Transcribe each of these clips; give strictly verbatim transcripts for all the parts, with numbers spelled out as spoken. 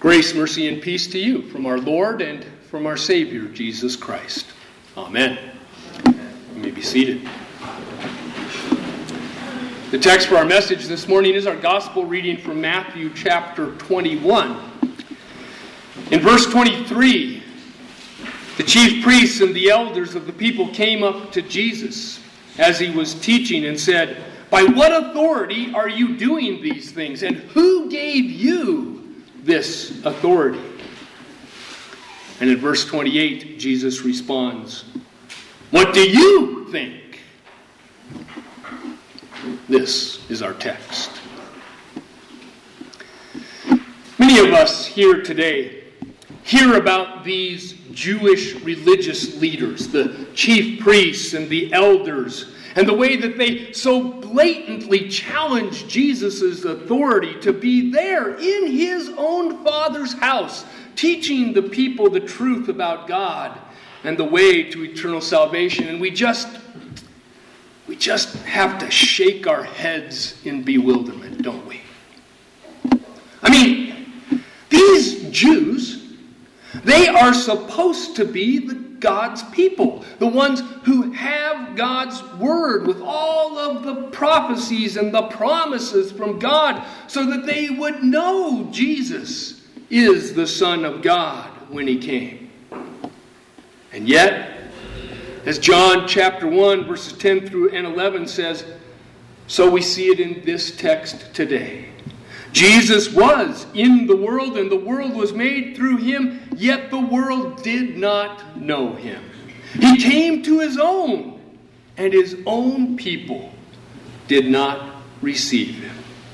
Grace, mercy, and peace to you from our Lord and from our Savior, Jesus Christ. Amen. You may be seated. The text for our message this morning is our gospel reading from Matthew chapter twenty-one. In verse twenty-three, the chief priests and the elders of the people came up to Jesus as he was teaching and said, "By what authority are you doing these things? And who gave you this authority?" And in verse twenty-eight, Jesus responds, "What do you think?" This is our text. Many of us here today hear about these Jewish religious leaders, the chief priests and the elders, and the way that they so blatantly challenge Jesus' authority to be there in his own Father's house, teaching the people the truth about God and the way to eternal salvation. And we just, we just have to shake our heads in bewilderment, don't we? I mean, these Jews, they are supposed to be the God's people, the ones who have God's word with all of the prophecies and the promises from God so that they would know Jesus is the Son of God when he came. And yet, as John chapter one verses ten through and eleven says, so we see it in this text today. Jesus was in the world, and the world was made through him, yet the world did not know him. He came to his own, and his own people did not receive him.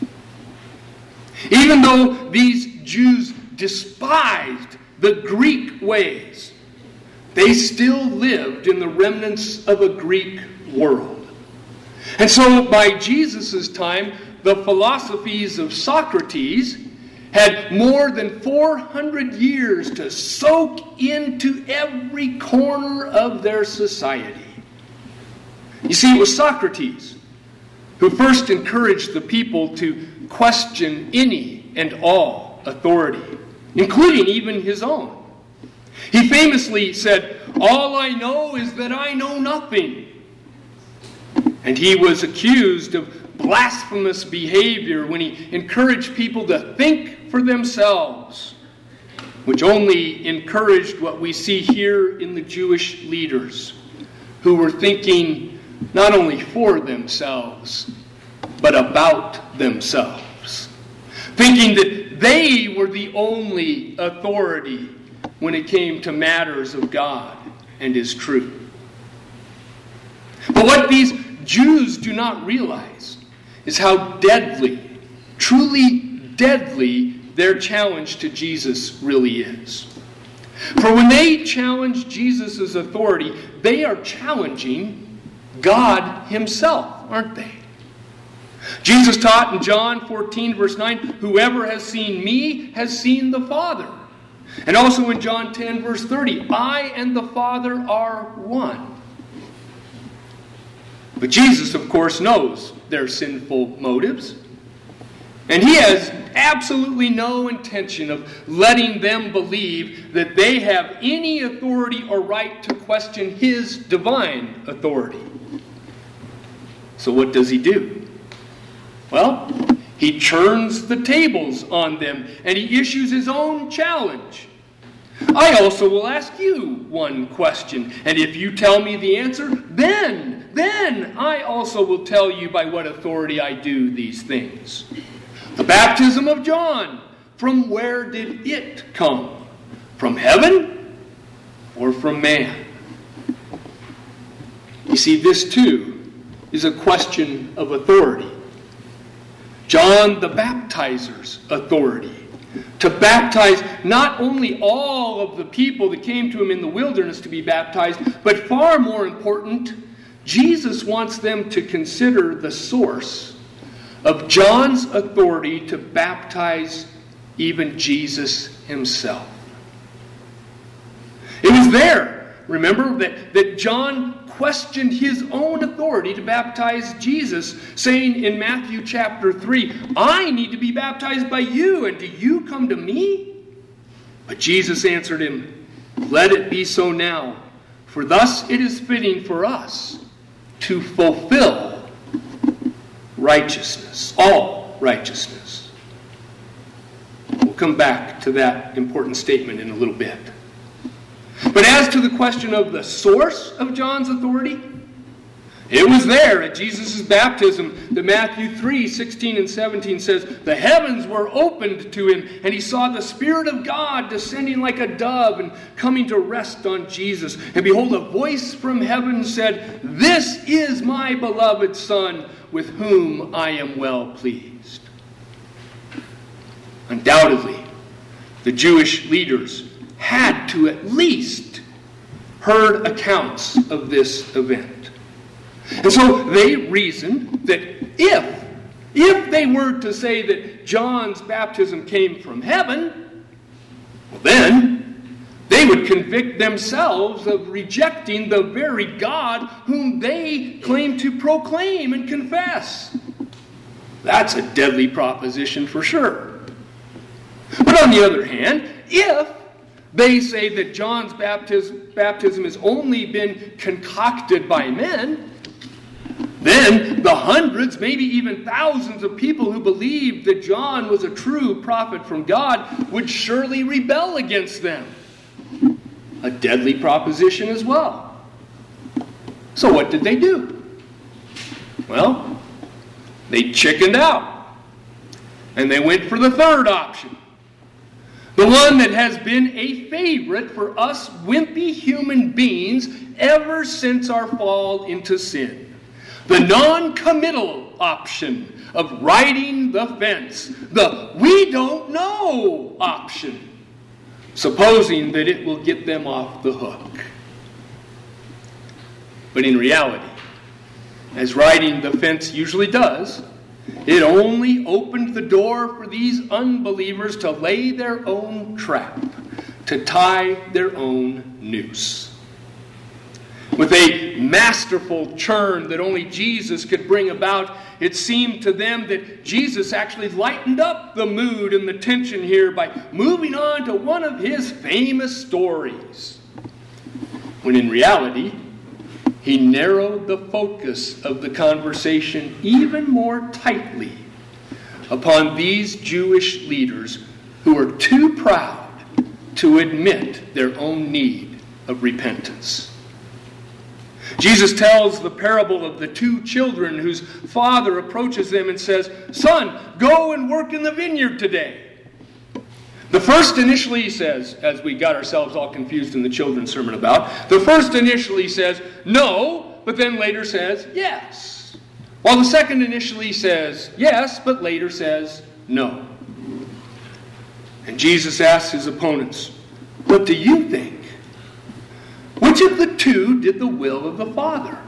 Even though these Jews despised the Greek ways, they still lived in the remnants of a Greek world. And so by Jesus' time, the philosophies of Socrates had more than four hundred years to soak into every corner of their society. You see, it was Socrates who first encouraged the people to question any and all authority, including even his own. He famously said, "All I know is that I know nothing." And he was accused of blasphemous behavior when he encouraged people to think for themselves, which only encouraged what we see here in the Jewish leaders, who were thinking not only for themselves, but about themselves, thinking that they were the only authority when it came to matters of God and his truth. But what these Jews do not realize is how deadly, truly deadly, their challenge to Jesus really is. For when they challenge Jesus' authority, they are challenging God himself, aren't they? Jesus taught in John fourteen, verse nine, "Whoever has seen me has seen the Father." And also in John ten, verse thirty, "I and the Father are one." But Jesus, of course, knows their sinful motives. And he has absolutely no intention of letting them believe that they have any authority or right to question his divine authority. So what does he do? Well, he turns the tables on them and he issues his own challenge. "I also will ask you one question, and if you tell me the answer, then, then I also will tell you by what authority I do these things. The baptism of John, from where did it come? From heaven or from man?" You see, this too is a question of authority. John the Baptizer's authority to baptize not only all of the people that came to him in the wilderness to be baptized, but far more important, Jesus wants them to consider the source of John's authority to baptize even Jesus himself. It was there, remember, that, that John questioned his own authority to baptize Jesus, saying in Matthew chapter three, "I need to be baptized by you, and do you come to me?" But Jesus answered him, "Let it be so now, for thus it is fitting for us to fulfill righteousness, all righteousness." We'll come back to that important statement in a little bit. But as to the question of the source of John's authority, it was there at Jesus' baptism that Matthew three, sixteen and seventeen says, "The heavens were opened to him, and he saw the Spirit of God descending like a dove and coming to rest on Jesus. And behold, a voice from heaven said, 'This is my beloved Son, with whom I am well pleased.'" Undoubtedly, the Jewish leaders had to at least heard accounts of this event. And so they reasoned that if, if they were to say that John's baptism came from heaven, well then they would convict themselves of rejecting the very God whom they claim to proclaim and confess. That's a deadly proposition for sure. But on the other hand, if they say that John's baptism, baptism has only been concocted by men, then the hundreds, maybe even thousands of people who believed that John was a true prophet from God would surely rebel against them. A deadly proposition as well. So what did they do? Well, they chickened out. And they went for the third option. The one that has been a favorite for us wimpy human beings ever since our fall into sin. The non-committal option of riding the fence. The we don't know option. Supposing that it will get them off the hook. But in reality, as riding the fence usually does, it only opened the door for these unbelievers to lay their own trap, to tie their own noose. With a masterful turn that only Jesus could bring about, it seemed to them that Jesus actually lightened up the mood and the tension here by moving on to one of his famous stories. When in reality, he narrowed the focus of the conversation even more tightly upon these Jewish leaders who were too proud to admit their own need of repentance. Jesus tells the parable of the two children whose father approaches them and says, "Son, go and work in the vineyard today." The first initially says, as we got ourselves all confused in the children's sermon about, the first initially says, "No," but then later says, "Yes." While the second initially says, "Yes," but later says, "No." And Jesus asks his opponents, "What do you think? Which of the two did the will of the Father?"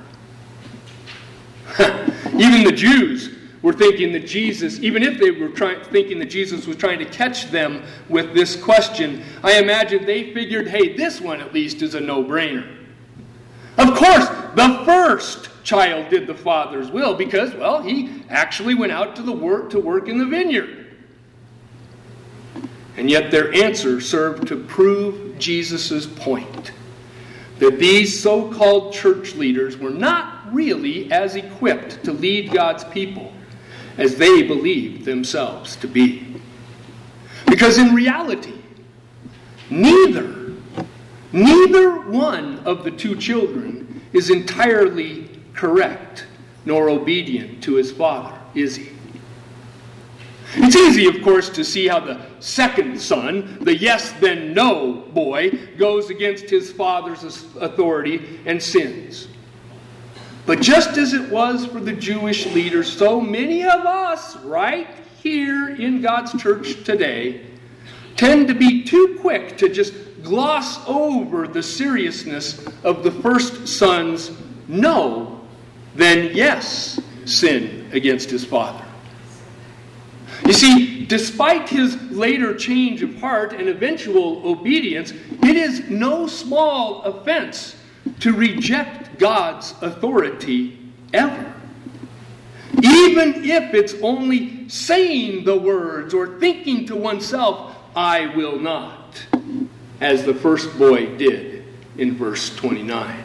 Even the Jews were thinking that Jesus, even if they were trying, thinking that Jesus was trying to catch them with this question, I imagine they figured, hey, this one at least is a no-brainer. Of course, the first child did the Father's will because, well, he actually went out to the work to work in the vineyard. And yet their answer served to prove Jesus' point, that these so-called church leaders were not really as equipped to lead God's people as they believed themselves to be. Because in reality, neither, neither one of the two children is entirely correct nor obedient to his father, is he? It's easy, of course, to see how the second son, the yes then no boy, goes against his father's authority and sins. But just as it was for the Jewish leaders, so many of us right here in God's church today tend to be too quick to just gloss over the seriousness of the first son's no, then yes, sin against his father. You see, despite his later change of heart and eventual obedience, it is no small offense to reject God's authority ever. Even if it's only saying the words or thinking to oneself, "I will not." not, as the first boy did in verse twenty-nine.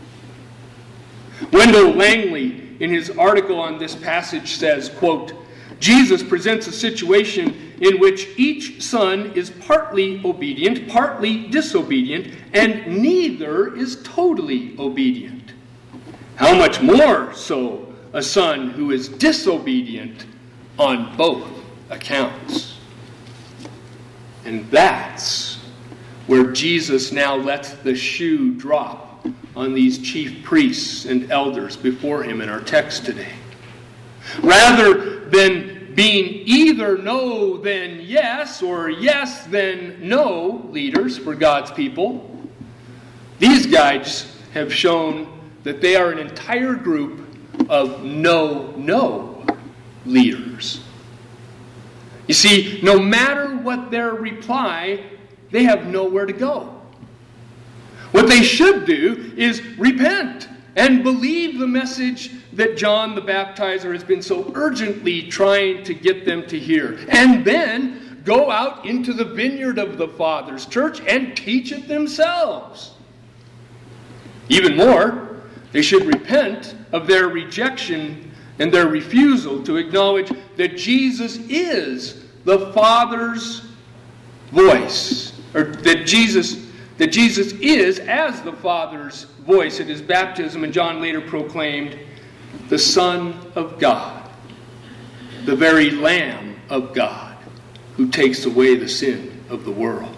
Wendell Langley, in his article on this passage, says, quote, Jesus presents a situation in which each son is partly obedient, partly disobedient, and neither is totally obedient. How much more so a son who is disobedient on both accounts? And that's where Jesus now lets the shoe drop on these chief priests and elders before him in our text today. Rather than being either no then yes or yes then no leaders for God's people, these guys have shown that they are an entire group of no-no leaders. You see, no matter what their reply, they have nowhere to go. What they should do is repent and believe the message that John the Baptizer has been so urgently trying to get them to hear. And then go out into the vineyard of the Father's church and teach it themselves. Even more, they should repent of their rejection and their refusal to acknowledge that Jesus is the Father's voice, or that Jesus that Jesus is, as the Father's voice at his baptism, and John later proclaimed, the Son of God, the very Lamb of God, who takes away the sin of the world.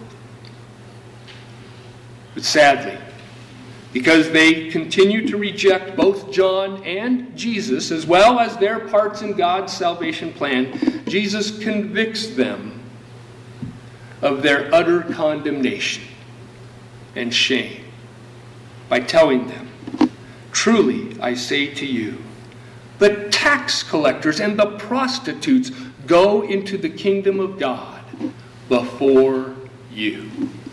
But sadly, because they continue to reject both John and Jesus, as well as their parts in God's salvation plan, Jesus convicts them of their utter condemnation and shame by telling them, truly I say to you, the tax collectors and the prostitutes go into the kingdom of God before you.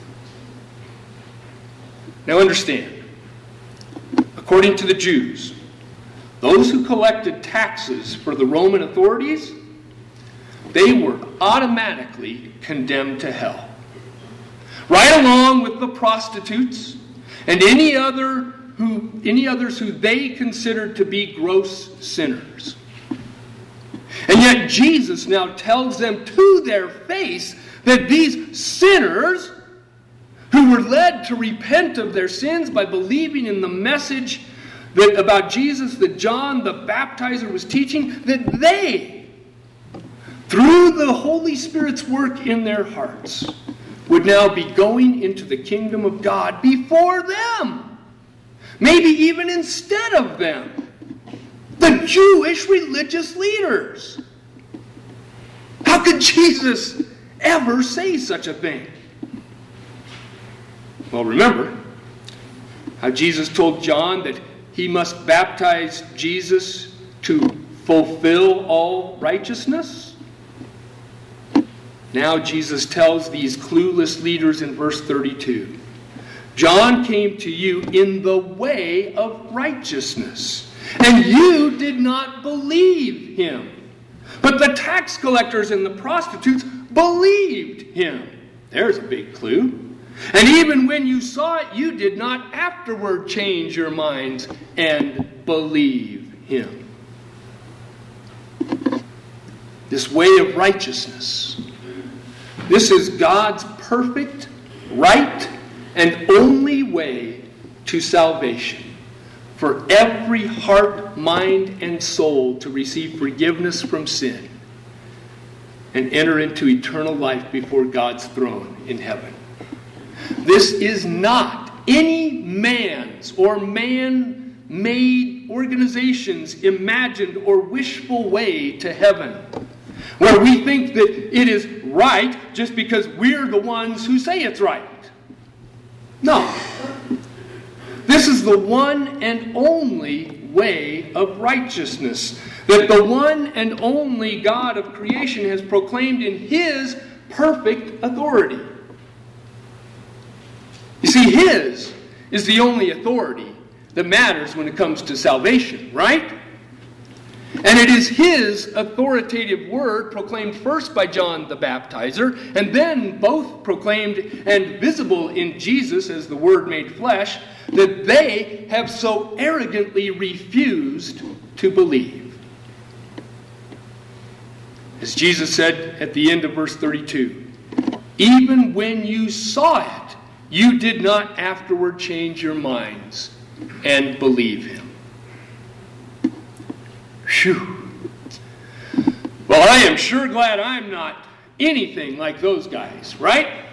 Now understand, according to the Jews, those who collected taxes for the Roman authorities, they were automatically condemned to hell. Right along with the prostitutes and any other who any others who they considered to be gross sinners. And yet Jesus now tells them to their face that these sinners who were led to repent of their sins by believing in the message that about Jesus that John the Baptizer was teaching, that they, through the Holy Spirit's work in their hearts, would now be going into the kingdom of God before them. Maybe even instead of them. The Jewish religious leaders. How could Jesus ever say such a thing? Well, remember how Jesus told John that he must baptize Jesus to fulfill all righteousness? Now Jesus tells these clueless leaders in verse thirty-two, John came to you in the way of righteousness, and you did not believe him. But the tax collectors and the prostitutes believed him. There's a big clue. And even when you saw it, you did not afterward change your minds and believe him. This way of righteousness, this is God's perfect, right, and only way to salvation for every heart, mind, and soul to receive forgiveness from sin and enter into eternal life before God's throne in heaven. This is not any man's or man-made organization's imagined or wishful way to heaven, where we think that it is right just because we're the ones who say it's right. No. This is the one and only way of righteousness that the one and only God of creation has proclaimed in his perfect authority. You see, his is the only authority that matters when it comes to salvation, right? And it is his authoritative word, proclaimed first by John the Baptizer, and then both proclaimed and visible in Jesus as the Word made flesh, that they have so arrogantly refused to believe. As Jesus said at the end of verse thirty-two, even when you saw it, you did not afterward change your minds and believe him. Phew. Well, I am sure glad I'm not anything like those guys, right?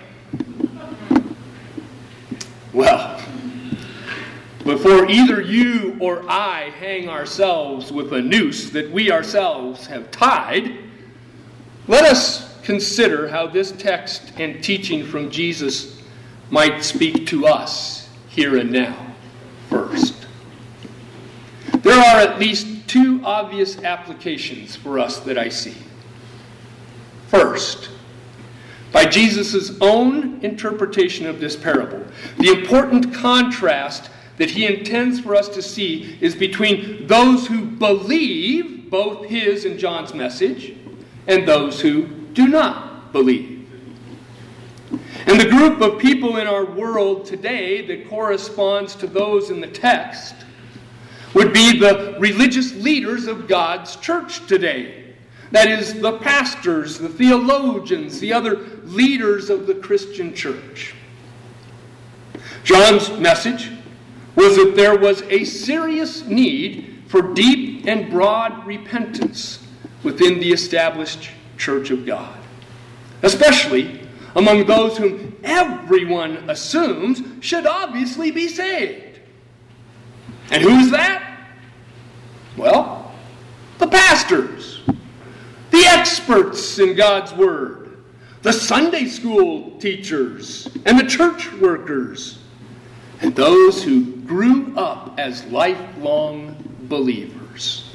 Well, before either you or I hang ourselves with a noose that we ourselves have tied, let us consider how this text and teaching from Jesus might speak to us here and now first. There are at least two obvious applications for us that I see. First, by Jesus' own interpretation of this parable, the important contrast that he intends for us to see is between those who believe both his and John's message and those who do not believe. And the group of people in our world today that corresponds to those in the text would be the religious leaders of God's church today. That is, the pastors, the theologians, the other leaders of the Christian church. John's message was that there was a serious need for deep and broad repentance within the established church of God, especially among those whom everyone assumes should obviously be saved. And who's that? Well, the pastors, the experts in God's Word, the Sunday school teachers, and the church workers, and those who grew up as lifelong believers.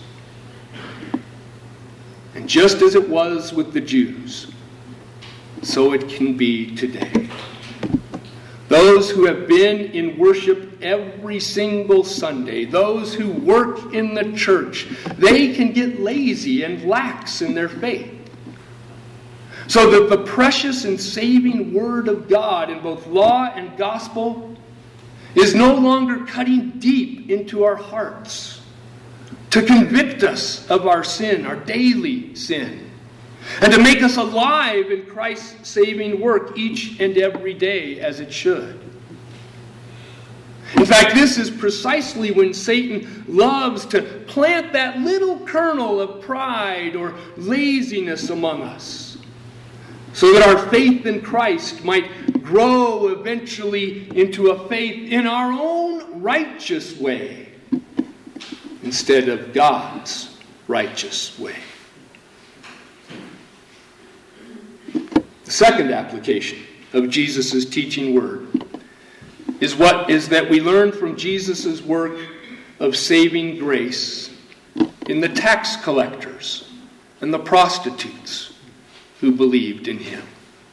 And just as it was with the Jews, so it can be today. Those who have been in worship every single Sunday, those who work in the church, they can get lazy and lax in their faith. So that the precious and saving Word of God in both law and gospel is no longer cutting deep into our hearts to convict us of our sin, our daily sin, and to make us alive in Christ's saving work each and every day as it should. In fact, this is precisely when Satan loves to plant that little kernel of pride or laziness among us, so that our faith in Christ might grow eventually into a faith in our own righteous way instead of God's righteous way. The second application of Jesus' teaching word is what is that we learn from Jesus' work of saving grace in the tax collectors and the prostitutes who believed in him.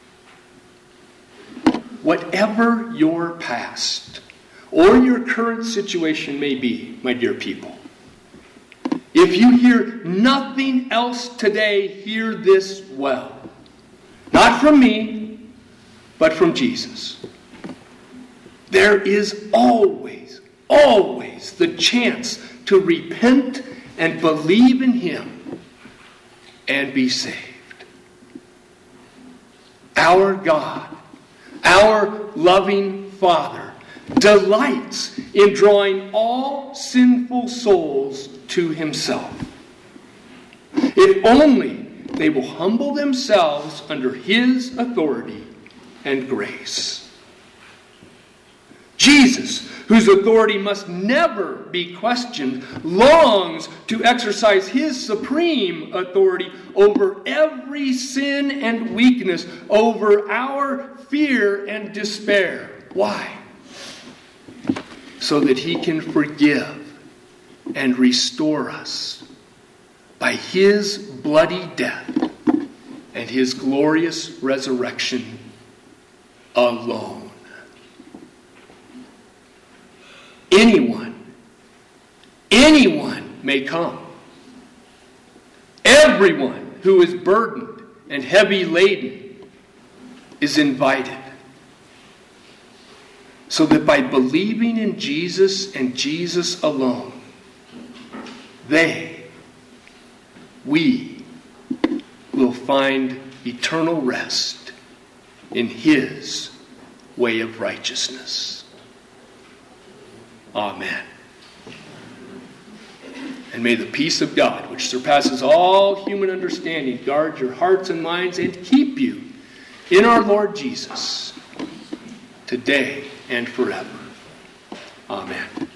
Whatever your past or your current situation may be, my dear people, if you hear nothing else today, hear this well. Not from me, but from Jesus. There is always, always the chance to repent and believe in him and be saved. Our God, our loving Father, delights in drawing all sinful souls to himself. If only they will humble themselves under his authority and grace. Jesus, whose authority must never be questioned, longs to exercise his supreme authority over every sin and weakness, over our fear and despair. Why? So that he can forgive and restore us by his bloody death and his glorious resurrection alone. Anyone, anyone may come. Everyone who is burdened and heavy laden is invited. So that by believing in Jesus and Jesus alone, they, we, will find eternal rest in His way of righteousness. Amen. And may the peace of God, which surpasses all human understanding, guard your hearts and minds and keep you in our Lord Jesus today and forever. Amen.